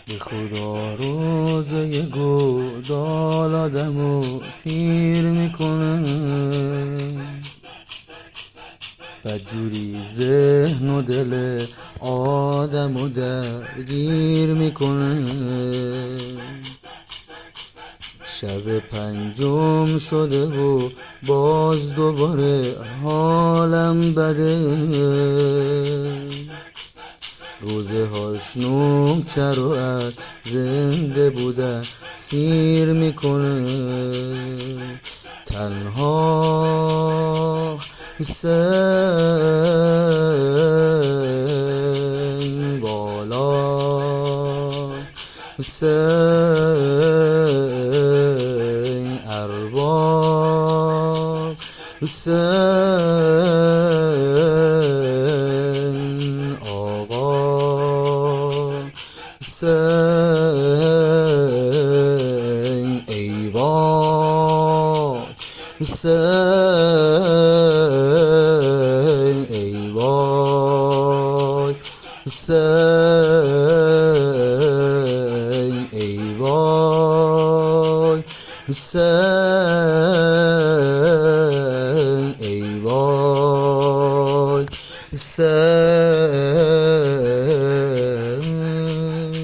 به خدا روزه گودال آدمو پیر میکنه، بدجوری ذهن و دل آدمو درگیر میکنه. شب پنجم شده و باز دوباره حالم بده، روزه هاش نوکر و از زنده بودن سیر میکنه. تنها حسین بالا، حسین ارباب، حسین آقا، حسین ایوان، حسین ایوان، حسین ایوان، حسین ایوان، حسین